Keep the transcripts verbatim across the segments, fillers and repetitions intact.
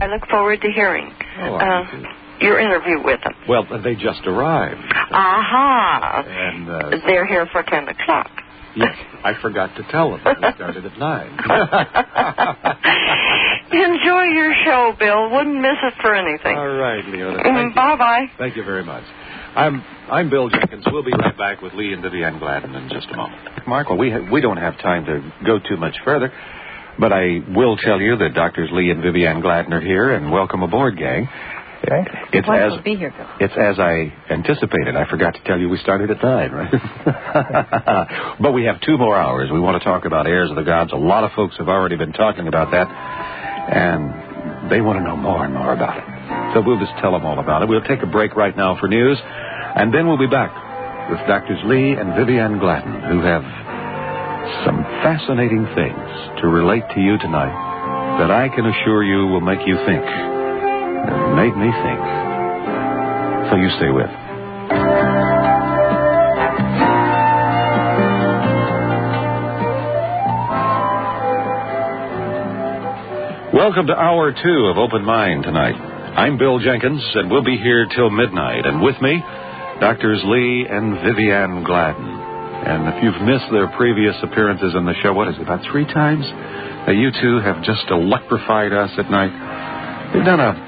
I look forward to hearing Oh, uh, your interview with them. Well, they just arrived. Aha. And uh, they're here for ten o'clock. Yes, I forgot to tell them. We started at nine. Enjoy your show, Bill. Wouldn't miss it for anything. All right, Leona. Thank Mm, you. bye-bye. Thank you very much. I'm I'm Bill Jenkins. We'll be right back with Lee and Vivian Gladden in just a moment. Mark, well, we ha- we don't have time to go too much further, but I will tell you that Doctors Lee and Vivian Gladden are here, and welcome aboard, gang. Thank you. It's Wonderful as to be here, Bill. It's as I anticipated. I forgot to tell you we started at nine, right? But we have two more hours. We want to talk about Heirs of the Gods. A lot of folks have already been talking about that, and they want to know more and more about it. So we'll just tell them all about it. We'll take a break right now for news, and then we'll be back with Doctors Lee and Vivian Gladden, who have some fascinating things to relate to you tonight that I can assure you will make you think. It made me think. So you stay with. Welcome to hour two of Open Mind tonight. I'm Bill Jenkins, and we'll be here till midnight. And with me, Doctors Lee and Vivian Gladden. And if you've missed their previous appearances on the show, what is it, about three times? Uh, you two have just electrified us at night. They've done a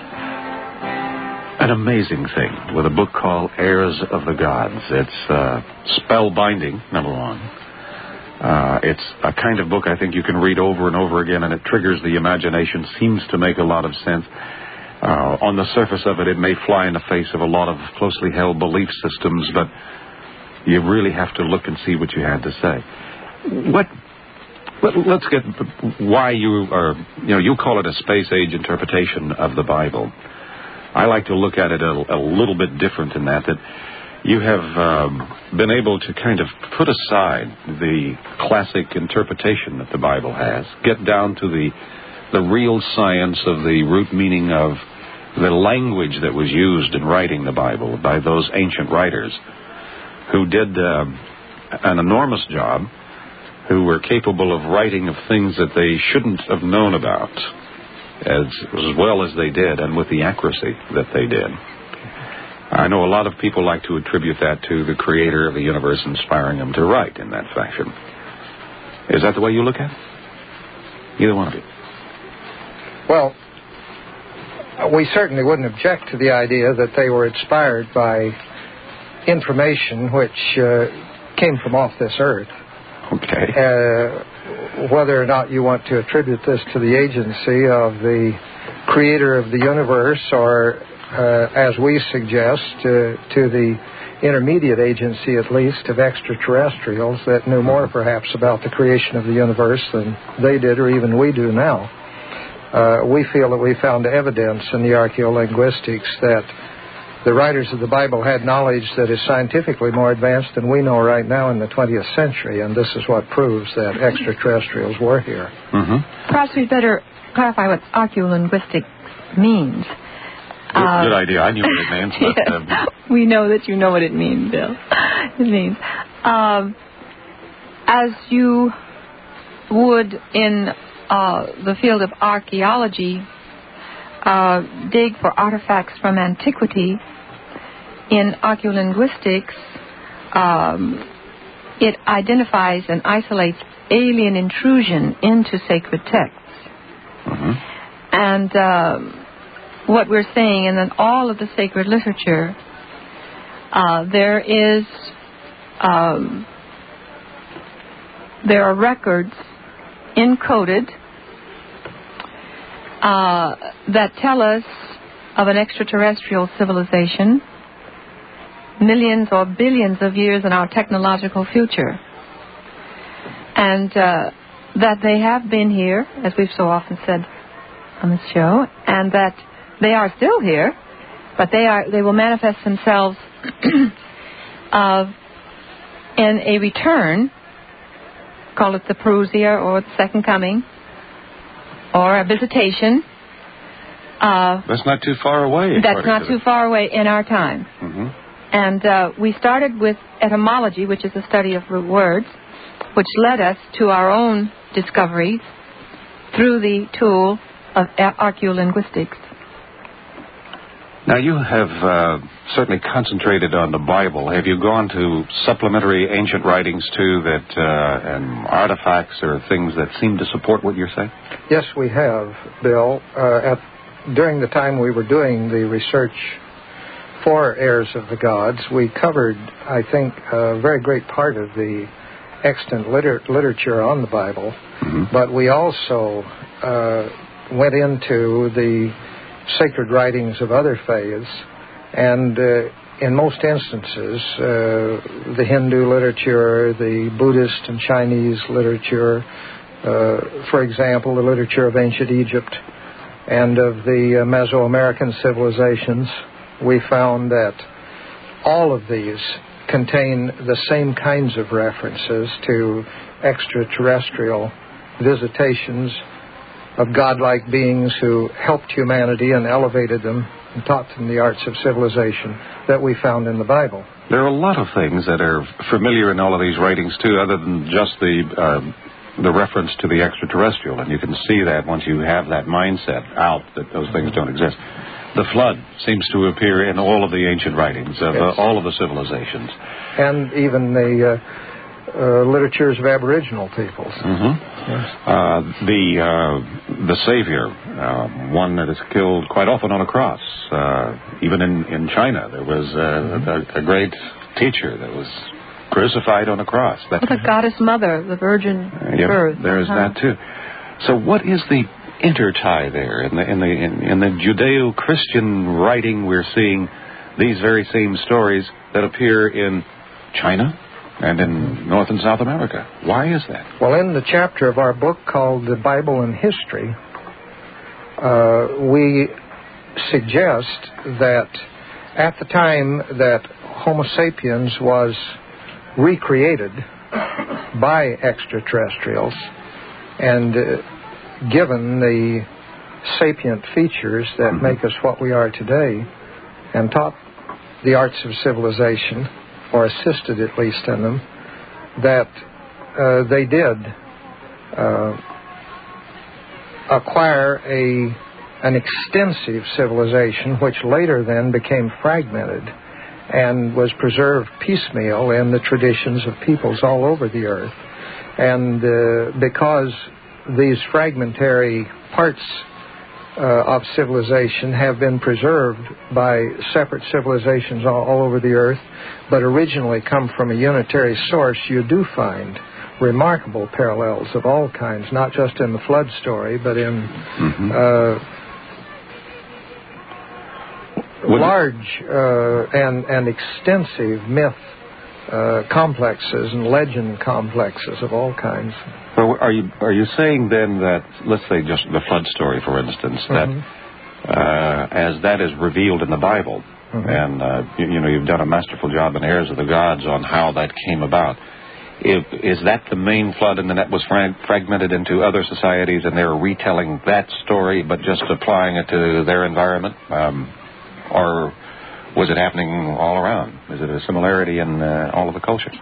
an amazing thing with a book called Heirs of the Gods. It's uh, spellbinding, number one. Uh, it's a kind of book I think you can read over and over again, and it triggers the imagination, seems to make a lot of sense. Uh, on the surface of it, it may fly in the face of a lot of closely held belief systems, but you really have to look and see what you had to say. What... Let, let's get why you are, you know, you call it a space-age interpretation of the Bible. I like to look at it a, a little bit different in that, that you have um, been able to kind of put aside the classic interpretation that the Bible has, get down to the the real science of the root meaning of the language that was used in writing the Bible by those ancient writers who did uh, an enormous job, who were capable of writing of things that they shouldn't have known about as, as well as they did and with the accuracy that they did. I know a lot of people like to attribute that to the creator of the universe inspiring them to write in that fashion. Is that the way you look at it? Either one of you? Well, we certainly wouldn't object to the idea that they were inspired by information which uh, came from off this earth. Okay. Uh, whether or not you want to attribute this to the agency of the creator of the universe or, uh, as we suggest, uh, to the intermediate agency, at least, of extraterrestrials that knew more, perhaps, about the creation of the universe than they did or even we do now. Uh, we feel that we found evidence in the archaeolinguistics that the writers of the Bible had knowledge that is scientifically more advanced than we know right now in the twentieth century, and this is what proves that extraterrestrials were here. Mm-hmm. Perhaps we'd better clarify what archaeolinguistics means. Good, uh, good idea. I knew what it meant. But, yes. um, We know that you know what it means, Bill. It means, um, as you would in uh, the field of archaeology, uh, dig for artifacts from antiquity. In archaeolinguistics, um, it identifies and isolates alien intrusion into sacred texts. mm-hmm. And uh, what we're saying, and then all of the sacred literature, uh, there is, um, there are records encoded uh, that tell us of an extraterrestrial civilization millions or billions of years in our technological future. And uh, that they have been here, as we've so often said on this show, and that they are still here, but they are they will manifest themselves uh, in a return, call it the Parousia or the Second Coming, or a visitation. Uh, that's not too far away. That's not too far away in our time. Mm-hmm. And uh, we started with etymology, which is the study of root words, which led us to our own discoveries through the tool of archaeolinguistics. Now, you have uh, certainly concentrated on the Bible. Have you gone to supplementary ancient writings, too, that uh, and artifacts or things that seem to support what you're saying? Yes, we have, Bill. Uh, at, during the time we were doing the research for Heirs of the Gods, we covered, I think, a very great part of the extant liter- literature on the Bible, mm-hmm. but we also uh, went into the sacred writings of other faiths, and uh, in most instances, uh, the Hindu literature, the Buddhist and Chinese literature, uh, for example, the literature of ancient Egypt and of the uh, Mesoamerican civilizations, we found that all of these contain the same kinds of references to extraterrestrial visitations of godlike beings who helped humanity and elevated them and taught them the arts of civilization that we found in the Bible. There are a lot of things that are familiar in all of these writings, too, other than just the uh, the reference to the extraterrestrial, and you can see that once you have that mindset out that those things don't exist. The flood seems to appear in all of the ancient writings of yes. uh, all of the civilizations. And even the... Uh, Uh, literatures of Aboriginal peoples. Mm-hmm. Yes. Uh, the uh, the Savior, uh, one that is killed quite often on a cross. Uh, even in, in China, there was uh, mm-hmm. a, a great teacher that was crucified on a cross. That, the goddess mother, the Virgin uh, yeah, birth. There is uh-huh. that too. So, what is the intertie there in the in the in, in the Judeo-Christian writing? We're seeing these very same stories that appear in China and in North and South America. Why is that? Well, in the chapter of our book called The Bible and History, uh, we suggest that at the time that Homo sapiens was recreated by extraterrestrials and uh, given the sapient features that mm-hmm. make us what we are today and taught the arts of civilization, or assisted at least in them, that uh, they did uh, acquire a an extensive civilization which later then became fragmented and was preserved piecemeal in the traditions of peoples all over the earth. And uh, because these fragmentary parts Uh, of civilization have been preserved by separate civilizations all, all over the earth, but originally come from a unitary source, you do find remarkable parallels of all kinds, not just in the flood story, but in mm-hmm. uh, large uh, and, and extensive myth uh, complexes and legend complexes of all kinds. Well, are you are you saying then that, let's say just the flood story, for instance, that mm-hmm. uh, as that is revealed in the Bible, mm-hmm. and uh, you, you know you've done a masterful job in Heirs of the Gods on how that came about, if, is that the main flood and then that was frag- fragmented into other societies and they're retelling that story but just applying it to their environment? Um, or was it happening all around? Is it a similarity in uh, all of the cultures?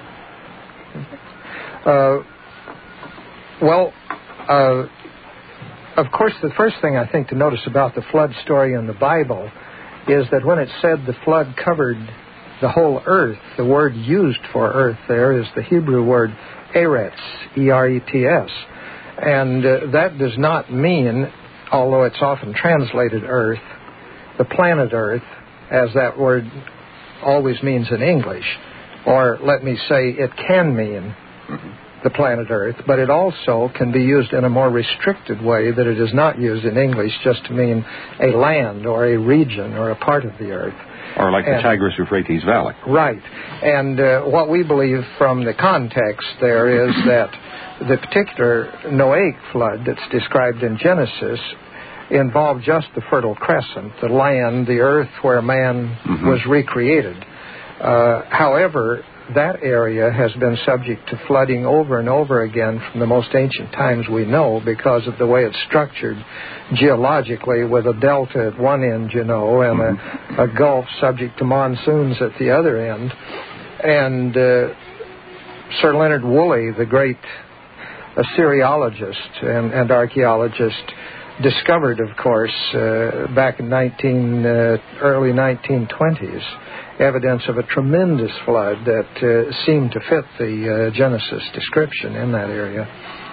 Uh Well, uh, of course, the first thing I think to notice about the flood story in the Bible is that when it said the flood covered the whole earth, the word used for earth there is the Hebrew word eretz, E R E T S. And uh, that does not mean, although it's often translated earth, the planet Earth, as that word always means in English. Or let me say it can mean mm-hmm. the planet Earth, but it also can be used in a more restricted way that it is not used in English just to mean a land or a region or a part of the earth. Or like and, the Tigris-Euphrates Valley. Right. And uh, what we believe from the context there is that the particular Noahic flood that's described in Genesis involved just the Fertile Crescent, the land, the earth where man mm-hmm. was recreated. Uh, however, that area has been subject to flooding over and over again from the most ancient times we know because of the way it's structured geologically with a delta at one end, you know, and a, a gulf subject to monsoons at the other end. And uh, Sir Leonard Woolley, the great Assyriologist and, and archaeologist, discovered, of course, uh, back in nineteen, uh, early nineteen twenties, evidence of a tremendous flood that uh, seemed to fit the uh, Genesis description in that area,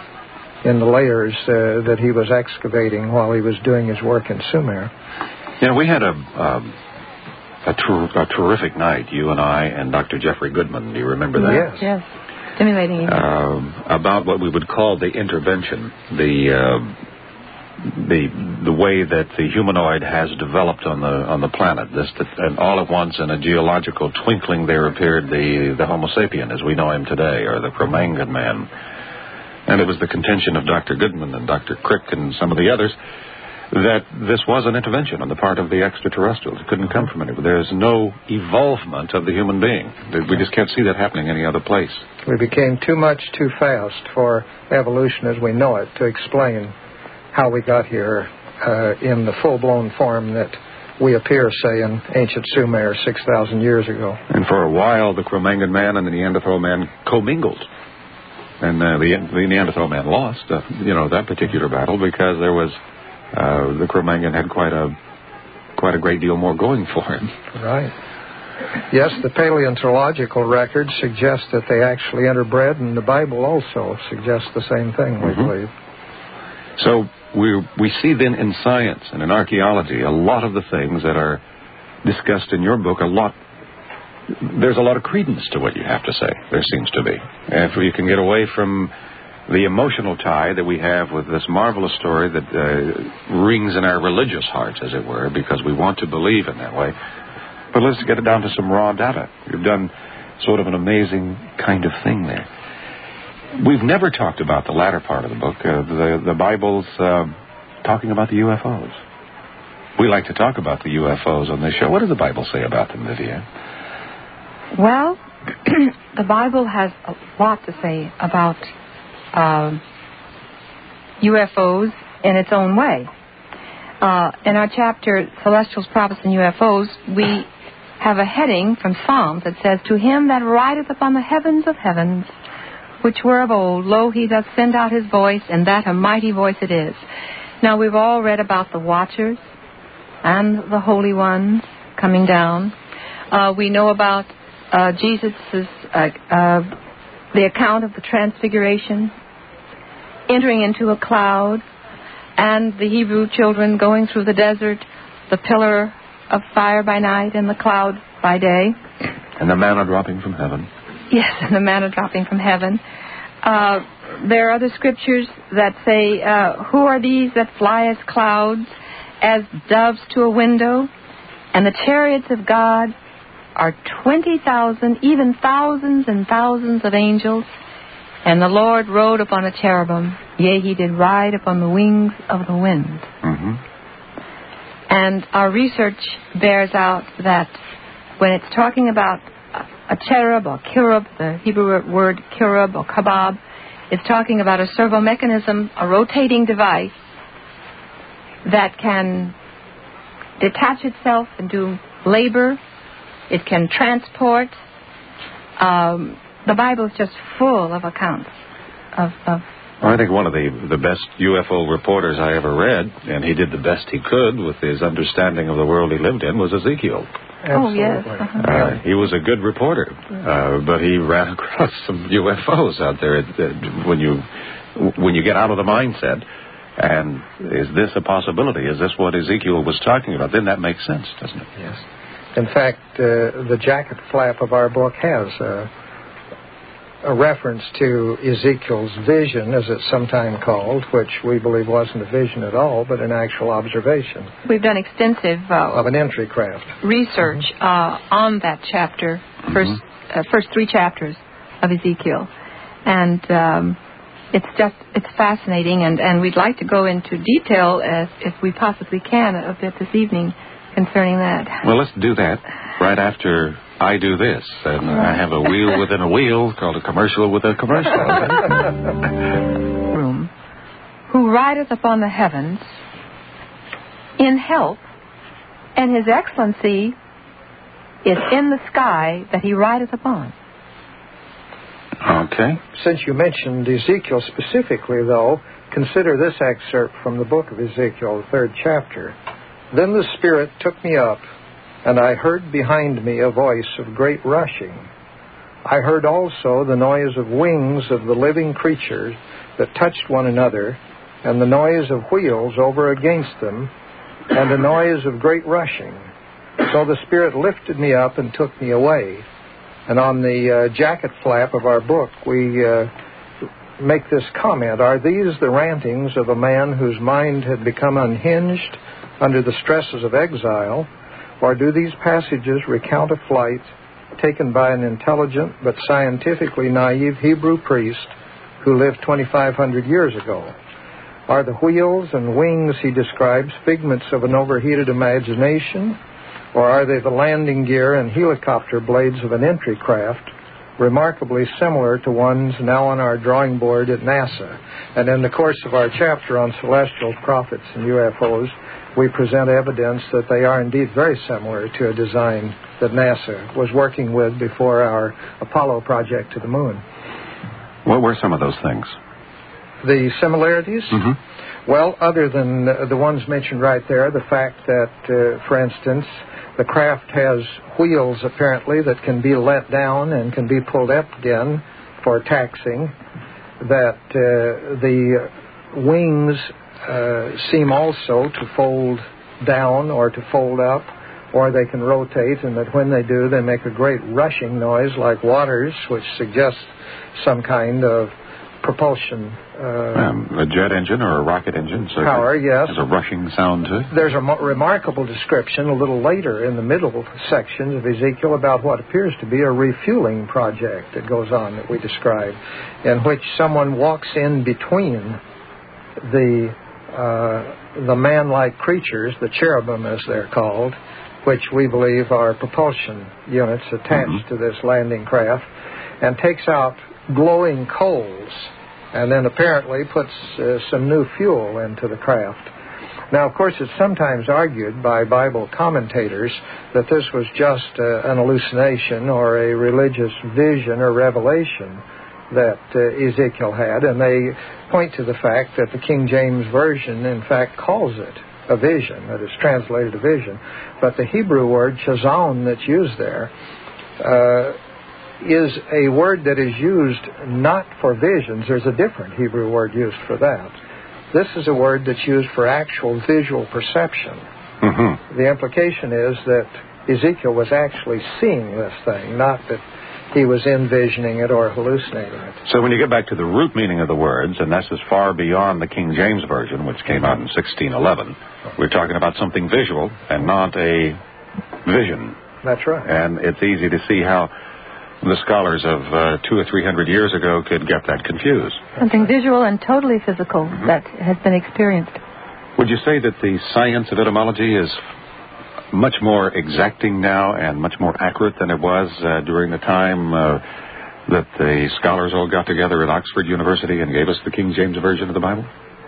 in the layers uh, that he was excavating while he was doing his work in Sumer. Yeah, we had a um, a, ter- a terrific night, you and I and Doctor Jeffrey Goodman. Do you remember that? Yes. Yes. Stimulating. Um, about what we would call the intervention, the uh, the the way that the humanoid has developed on the on the planet. This that, and all at once, in a geological twinkling, there appeared the the Homo sapien as we know him today, or the Cro-Magnon man. And it was the contention of Doctor Goodman and Doctor Crick and some of the others that this was an intervention on the part of the extraterrestrials. It couldn't come from anywhere. There's no evolvement of the human being. We just can't see that happening any other place. We became too much too fast for evolution as we know it to explain how we got here uh, in the full-blown form that we appear, say, in ancient Sumer six thousand years ago. And for a while, the Cro-Magnon man and the Neanderthal man commingled. And uh, the, the Neanderthal man lost, uh, you know, that particular battle because there was, uh, the Cro-Magnon had quite a, quite a great deal more going for him. Right. Yes, the paleontological records suggest that they actually interbred, and the Bible also suggests the same thing, we Mm-hmm. believe. So we we see then in science and in archaeology a lot of the things that are discussed in your book, a lot, there's a lot of credence to what you have to say, there seems to be. And if we can get away from the emotional tie that we have with this marvelous story that uh, rings in our religious hearts, as it were, because we want to believe in that way. But let's get it down to some raw data. You've done sort of an amazing kind of thing there. We've never talked about the latter part of the book, uh, the, the Bible's uh, talking about the U F Os. We like to talk about the U F Os on this show. What does the Bible say about them, Vivian? Well, the Bible has a lot to say about uh, U F Os in its own way. Uh, in our chapter, Celestials, Prophets, and U F Os, we have a heading from Psalms that says, "To him that rideth upon the heavens of heavens, which were of old, lo, he doth send out his voice, and that a mighty voice it is." Now, we've all read about the watchers and the holy ones coming down. Uh, we know about uh, Jesus' uh, uh, the account of the Transfiguration, entering into a cloud, and the Hebrew children going through the desert, the pillar of fire by night and the cloud by day. And the manna dropping from heaven. Yes, and the manna dropping from heaven. Uh, there are other scriptures that say, uh, who are these that fly as clouds, as doves to a window? And the chariots of God are twenty thousand, even thousands and thousands of angels. And the Lord rode upon a cherubim, yea, he did ride upon the wings of the wind. Mm-hmm. And our research bears out that when it's talking about a cherub or cherub, the Hebrew word cherub or kabab, is talking about a servo mechanism, a rotating device that can detach itself and do labor. It can transport. Um, the Bible is just full of accounts of, of Well, I think one of the, the best U F O reporters I ever read, and he did the best he could with his understanding of the world he lived in, was Ezekiel. Oh, yes. Uh-huh. Uh, he was a good reporter, uh, but he ran across some U F Os out there. Uh, when you when you get out of the mindset, and is this a possibility? Is this what Ezekiel was talking about? Then that makes sense, doesn't it? Yes. In fact, uh, the jacket flap of our book has uh, a reference to Ezekiel's vision, as it's sometimes called, which we believe wasn't a vision at all, but an actual observation. We've done extensive uh, of an entry craft research mm-hmm. uh, on that chapter, first mm-hmm. uh, first three chapters of Ezekiel, and um, it's just it's fascinating, and, and we'd like to go into detail as, if we possibly can a bit this evening concerning that. Well, let's do that right after I do this, and I have a wheel within a wheel called a commercial with a commercial. Room, who rideth upon the heavens in health, and his excellency is in the sky that he rideth upon. Okay. Since you mentioned Ezekiel specifically, though, consider this excerpt from the book of Ezekiel, the third chapter. Then the Spirit took me up, and I heard behind me a voice of great rushing. I heard also the noise of wings of the living creatures that touched one another, and the noise of wheels over against them, and a noise of great rushing. So the Spirit lifted me up and took me away. And on the uh, jacket flap of our book, we uh, make this comment: are these the rantings of a man whose mind had become unhinged under the stresses of exile, or do these passages recount a flight taken by an intelligent but scientifically naive Hebrew priest who lived twenty-five hundred years ago? Are the wheels and wings he describes figments of an overheated imagination, or are they the landing gear and helicopter blades of an entry craft, remarkably similar to ones now on our drawing board at NASA? And in the course of our chapter on celestial prophets and U F Os, we present evidence that they are indeed very similar to a design that NASA was working with before our Apollo project to the moon. What were some of those things? The similarities? Mm-hmm. Well, other than uh, the ones mentioned right there, the fact that, uh, for instance, the craft has wheels, apparently, that can be let down and can be pulled up again for taxiing, that uh, the wings uh, seem also to fold down or to fold up, or they can rotate, and that when they do, they make a great rushing noise like waters, which suggests some kind of propulsion. Uh, um, a jet engine or a rocket engine. So power, yes. There's a rushing sound to it. There's a mo- remarkable description a little later in the middle sections of Ezekiel about what appears to be a refueling project that goes on that we describe, in which someone walks in between the uh, the man-like creatures, the cherubim as they're called, which we believe are propulsion units attached mm-hmm. to this landing craft, and takes out glowing coals, and then apparently puts uh, some new fuel into the craft. Now, of course, it's sometimes argued by Bible commentators that this was just uh, an hallucination or a religious vision or revelation that uh, Ezekiel had, and they point to the fact that the King James Version, in fact, calls it a vision, that is translated a vision. But the Hebrew word chazon that's used there uh, is a word that is used not for visions. There's a different Hebrew word used for that. This is a word that's used for actual visual perception. Mm-hmm. The implication is that Ezekiel was actually seeing this thing, not that he was envisioning it or hallucinating it. So when you get back to the root meaning of the words, and that's as far beyond the King James Version, which came out in sixteen eleven, we're talking about something visual and not a vision. That's right. And it's easy to see how the scholars of uh, two or three hundred years ago could get that confused. Something visual and totally physical mm-hmm. that has been experienced. Would you say that the science of etymology is much more exacting now and much more accurate than it was uh, during the time uh, that the scholars all got together at Oxford University and gave us the King James Version of the Bible?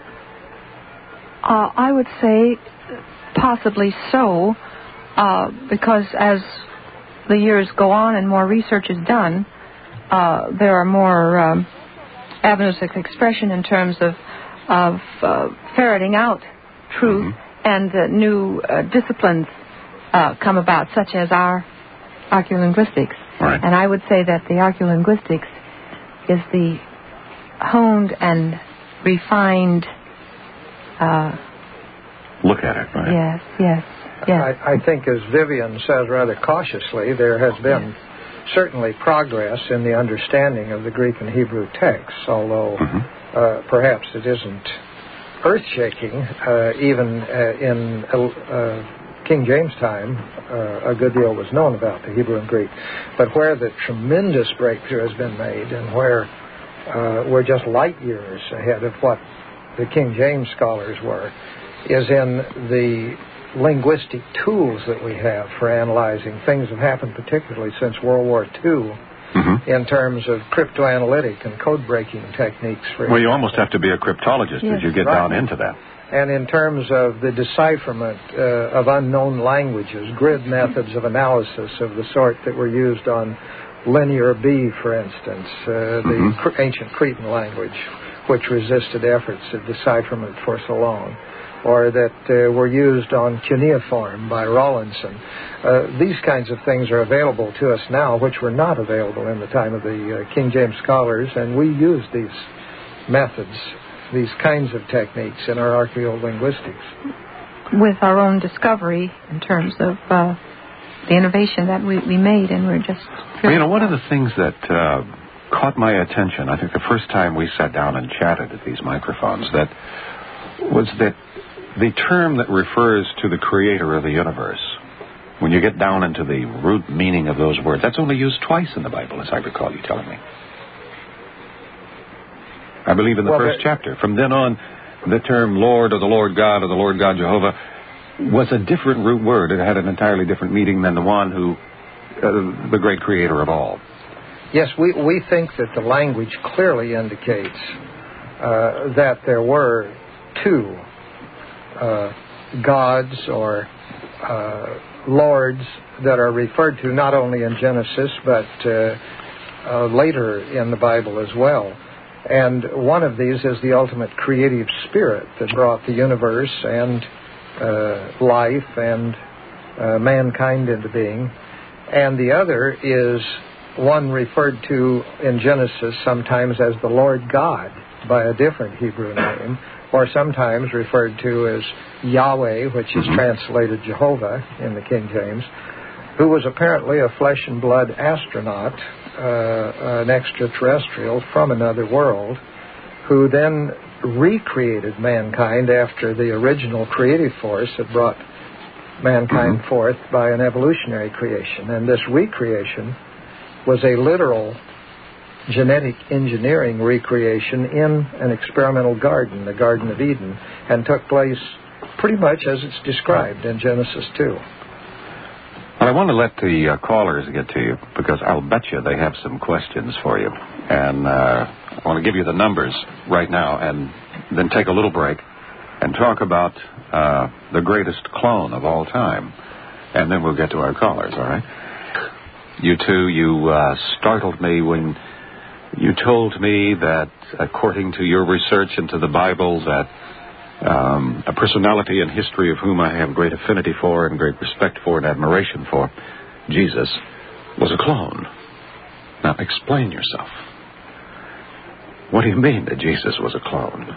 Uh, I would say possibly so, uh, because as the years go on and more research is done, uh, there are more um, avenues of expression in terms of, of uh, ferreting out truth, mm-hmm. and uh, new uh, disciplines uh, come about, such as our archaeolinguistics. Right. And I would say that the archaeolinguistics is the honed and refined uh, look at it, right? Yes, yes, yes. I, I think, as Vivian says rather cautiously, there has been yes. certainly progress in the understanding of the Greek and Hebrew texts, although mm-hmm. uh, perhaps it isn't earth-shaking. Uh, even uh, in uh, King James time, uh, a good deal was known about the Hebrew and Greek. But where the tremendous breakthrough has been made, and where uh, we're just light years ahead of what the King James scholars were, is in the linguistic tools that we have for analyzing. Things have happened particularly since World War Two mm-hmm. in terms of cryptoanalytic and code-breaking techniques. For well, you almost have to be a cryptologist yes. as you get right. down into that. And in terms of the decipherment uh, of unknown languages, grid methods of analysis of the sort that were used on Linear B, for instance, uh, the mm-hmm. cr- ancient Cretan language, which resisted efforts at decipherment for so long, or that uh, were used on cuneiform by Rawlinson. Uh, these kinds of things are available to us now, which were not available in the time of the uh, King James scholars, and we use these methods, these kinds of techniques in our archaeolinguistics. With our own discovery in terms of uh, the innovation that we, we made, and we're just... Well, you know, one of the things that uh, caught my attention, I think the first time we sat down and chatted at these microphones, that was that the term that refers to the creator of the universe, when you get down into the root meaning of those words, that's only used twice in the Bible, as I recall you telling me. I believe in the well, first chapter. From then on, the term Lord or the Lord God or the Lord God Jehovah was a different root word. It had an entirely different meaning than the one who, uh, the great creator of all. Yes, we, we think that the language clearly indicates uh, that there were two uh, gods or uh, lords that are referred to not only in Genesis but uh, uh, later in the Bible as well. And one of these is the ultimate creative spirit that brought the universe and uh, life and uh, mankind into being. And the other is one referred to in Genesis sometimes as the Lord God by a different Hebrew name, or sometimes referred to as Yahweh, which is translated Jehovah in the King James, who was apparently a flesh and blood astronaut, uh, an extraterrestrial from another world, who then recreated mankind after the original creative force that brought mankind mm-hmm. forth by an evolutionary creation. And this recreation was a literal genetic engineering recreation in an experimental garden, the Garden of Eden, and took place pretty much as it's described in Genesis two. Well, I want to let the uh, callers get to you, because I'll bet you they have some questions for you. And uh, I want to give you the numbers right now and then take a little break and talk about uh, the greatest clone of all time. And then we'll get to our callers, all right? You two, you uh, startled me when you told me that, according to your research into the Bible, that um, a personality in history of whom I have great affinity for and great respect for and admiration for, Jesus, was a clone. Now, explain yourself. What do you mean that Jesus was a clone?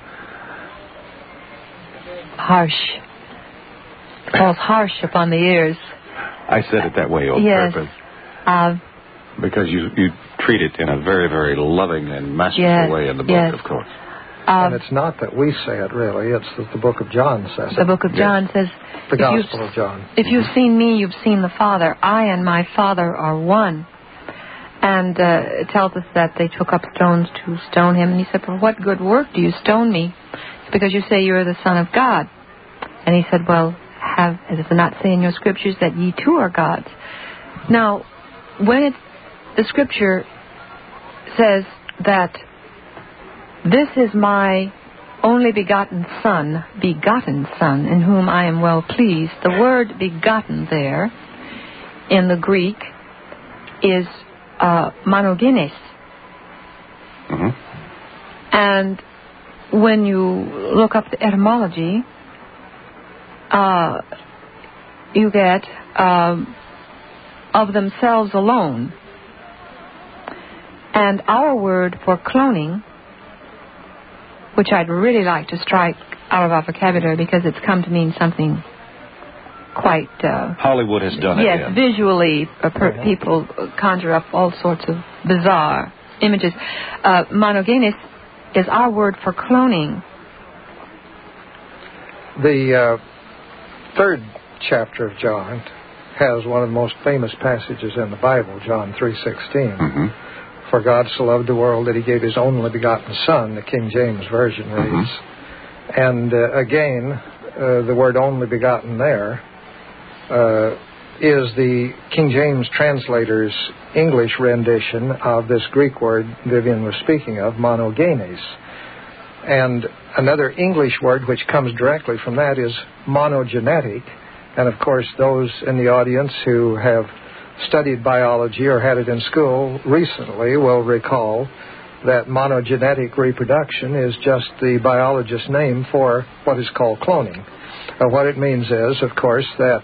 Harsh. It falls harsh upon the ears. I said it that way on yes. purpose. Uh, because you, you treat it in a very, very loving and masterful yes, way in the book, yes. of course. And Um, it's not that we say it, really. It's that the book of John says it. The book of John yes. says... The Gospel of John. If you've seen me, you've seen the Father. I and my Father are one. And uh, it tells us that they took up stones to stone him. And he said, for what good work do you stone me? It's because you say you're the Son of God. And he said, well, have, does it not say in your scriptures that ye too are gods? Now, when it, the scripture says that this is my only begotten Son, begotten Son, in whom I am well pleased, the word begotten there in the Greek is uh, monogenes. Mm-hmm. And when you look up the etymology, uh, you get um, of themselves alone. And our word for cloning, which I'd really like to strike out of our vocabulary because it's come to mean something quite... Uh, Hollywood has done it. Yes, yeah. visually, uh, per, people conjure up all sorts of bizarre images. Uh, monogenes is our word for cloning. The uh, third chapter of John has one of the most famous passages in the Bible, John three sixteen. Mm-hmm. For God so loved the world that he gave his only begotten Son, the King James Version reads. Mm-hmm. And uh, again, uh, the word only begotten there uh, is the King James translator's English rendition of this Greek word Vivian was speaking of, monogenes. And another English word which comes directly from that is monogenetic. And of course, those in the audience who have studied biology or had it in school recently will recall that monogenetic reproduction is just the biologist's name for what is called cloning. Uh, what it means is, of course, that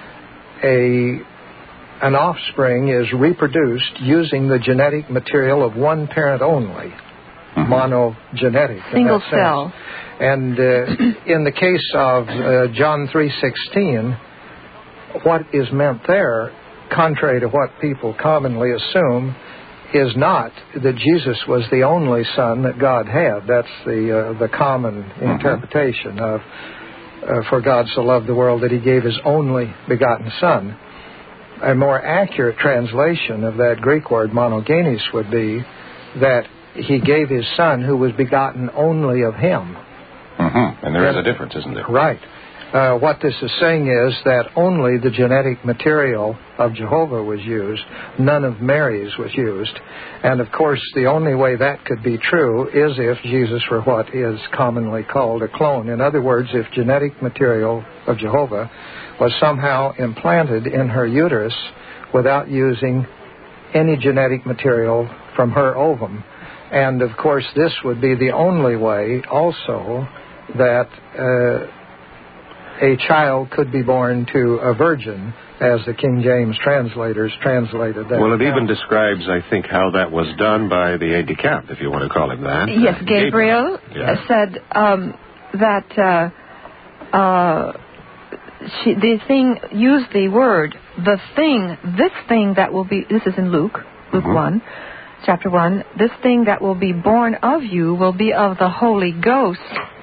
a an offspring is reproduced using the genetic material of one parent only, mm-hmm. monogenetic. Single cell. And uh, in the case of uh, John three sixteen, what is meant there, contrary to what people commonly assume, is not that Jesus was the only son that God had. That's the uh, the common mm-hmm. interpretation of uh, for God so loved the world that he gave his only begotten son. A more accurate translation of that Greek word monogenes would be that he gave his son who was begotten only of him. Mm-hmm. And there and, is a difference, isn't there? Right. Uh, what this is saying is that only the genetic material of Jehovah was used, none of Mary's was used. And of course, the only way that could be true is if Jesus were what is commonly called a clone. In other words, if genetic material of Jehovah was somehow implanted in her uterus without using any genetic material from her ovum. And of course, this would be the only way also that uh, a child could be born to a virgin, as the King James translators translated that. Well, it even describes, I think, how that was done by the aide-de-camp, if you want to call him that. Yes, Gabriel, Gabriel. Yeah. said um, that uh, uh, she, the thing, used the word, the thing, this thing that will be, this is in Luke, Luke mm-hmm. one, chapter one, this thing that will be born of you will be of the Holy Ghost.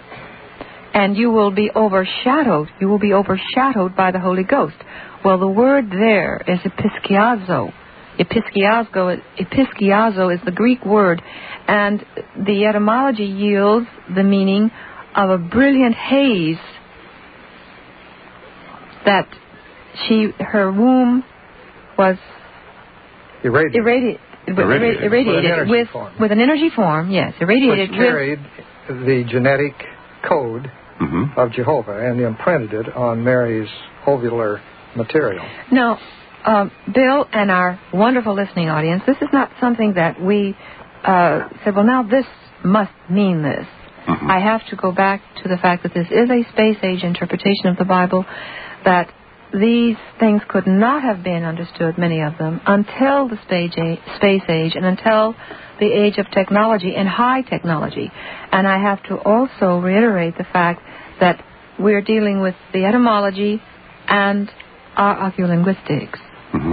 And you will be overshadowed. You will be overshadowed by the Holy Ghost. Well, the word there is episkiazo. Episkiazo, episkiazo is the Greek word, and the etymology yields the meaning of a brilliant haze that she, her womb was irradiated, irradi- irradiated. irradiated with, with, with an energy form, yes, irradiated which carried with the genetic code mm-hmm. of Jehovah and imprinted it on Mary's ovular material. Now, um, Bill and our wonderful listening audience, this is not something that we uh, said, well, now this must mean this. Mm-hmm. I have to go back to the fact that this is a space-age interpretation of the Bible, that these things could not have been understood, many of them, until the space age, space age and until the age of technology and high technology. And I have to also reiterate the fact that we're dealing with the etymology and our oculinguistics. Mm-hmm.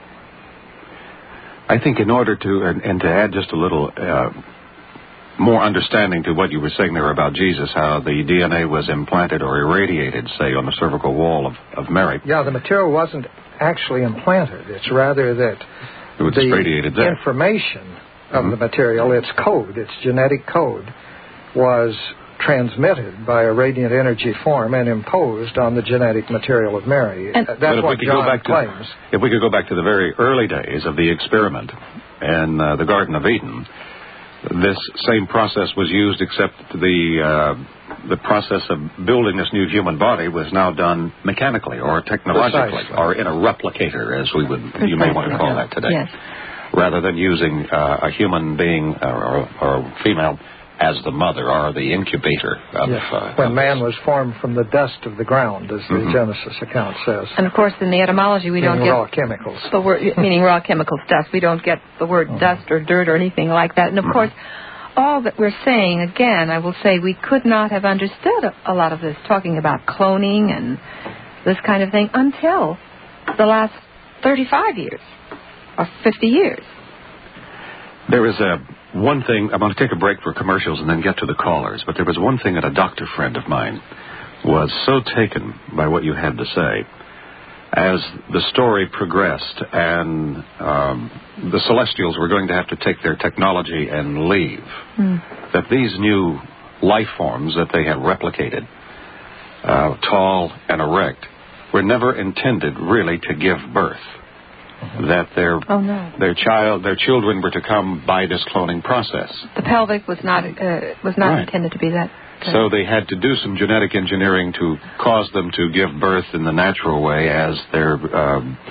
I think in order to, and, and to add just a little uh, more understanding to what you were saying there about Jesus, how the D N A was implanted or irradiated, say, on the cervical wall of, of Mary. Yeah, the material wasn't actually implanted. It's rather that it was the irradiated there. information of mm-hmm. the material, its code, its genetic code, was transmitted by a radiant energy form and imposed on the genetic material of Mary. And That's what John claims. To, if we could go back to the very early days of the experiment in uh, the Garden of Eden, this same process was used, except the uh, the process of building this new human body was now done mechanically or technologically. Precisely. Or in a replicator, as we would Precisely. you may want to call that today, yes. rather than using uh, a human being or, or a female as the mother or the incubator of, yes. uh, when of man this. was formed from the dust of the ground, as the mm-hmm. Genesis account says. And of course, in the etymology, we meaning don't get raw chemicals. the word, meaning raw chemical stuff. We don't get the word mm-hmm. dust or dirt or anything like that. And of mm-hmm. course, all that we're saying, again, I will say, we could not have understood a, a lot of this, talking about cloning and this kind of thing, until the last thirty-five years or fifty years. There is a one thing, I'm going to take a break for commercials and then get to the callers, but there was one thing that a doctor friend of mine was so taken by what you had to say. As the story progressed and um, the Celestials were going to have to take their technology and leave, mm. that these new life forms that they have replicated, uh, tall and erect, were never intended really to give birth. Mm-hmm. That their oh, no. their child, their children were to come by this cloning process. The pelvic was not uh, was not right. intended to be that. So they had to do some genetic engineering to cause them to give birth in the natural way as their um,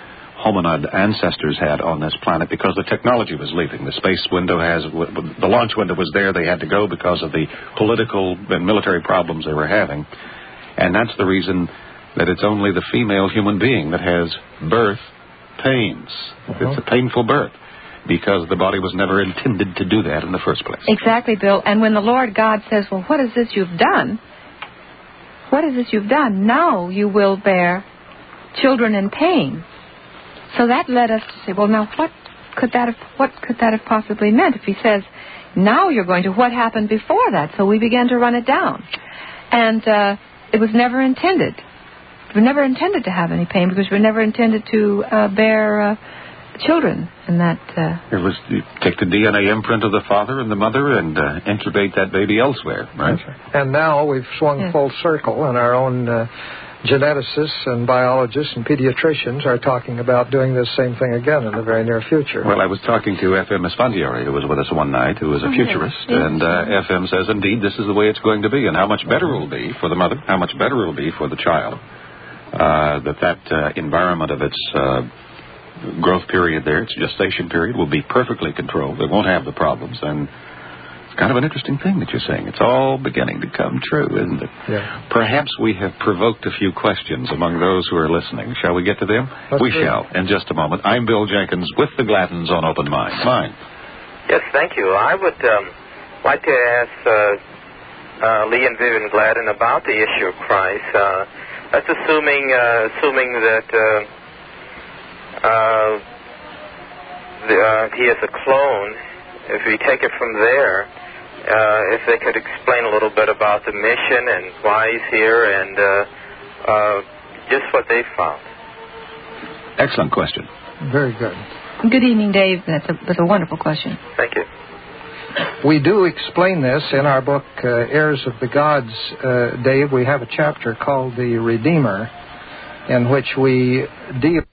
hominid ancestors had on this planet because the technology was leaving. The space window has, the launch window was there. They had to go because of the political and military problems they were having. And that's the reason that it's only the female human being that has birth pains. Uh-huh. It's a painful birth because the body was never intended to do that in the first place. Exactly, Bill. And when the Lord God says, well, what is this you've done? What is this you've done? Now you will bear children in pain. So that led us to say, well, now what could that have, what could that have possibly meant? If he says, now you're going to, what happened before that? So we began to run it down. And uh, it was never intended. We were never intended to have any pain because we were never intended to uh, bear uh, children. And that... Uh, it was, you take the D N A imprint of the father and the mother and uh, incubate that baby elsewhere, right? right? And now we've swung yes. full circle, and our own uh, geneticists and biologists and pediatricians are talking about doing this same thing again in the very near future. Well, I was talking to F M Esfandiari, who was with us one night, who was a futurist, yes. and uh, F M says, indeed, this is the way it's going to be, and how much better it will be for the mother, how much better it will be for the child, uh, that that uh, environment of its uh, growth period there, its gestation period, will be perfectly controlled. It won't have the problems, and it's kind of an interesting thing that you're saying. It's all beginning to come true, isn't it? Yeah. Perhaps we have provoked a few questions among those who are listening. Shall we get to them? That's we true. shall, in just a moment. I'm Bill Jenkins with the Gladdens on Open Mind. Mind. Yes, thank you. I would um, like to ask uh, uh, Lee and Vivian Gladden about the issue of Christ. Uh, that's assuming, uh, assuming that uh, uh, the, uh, he is a clone. If we take it from there, uh, if they could explain a little bit about the mission and why he's here and uh, uh, just what they found. Excellent question. Very good. Good evening, Dave. That's a, that's a wonderful question. Thank you. We do explain this in our book, uh, Heirs of the Gods, uh, Dave. We have a chapter called The Redeemer, in which we deal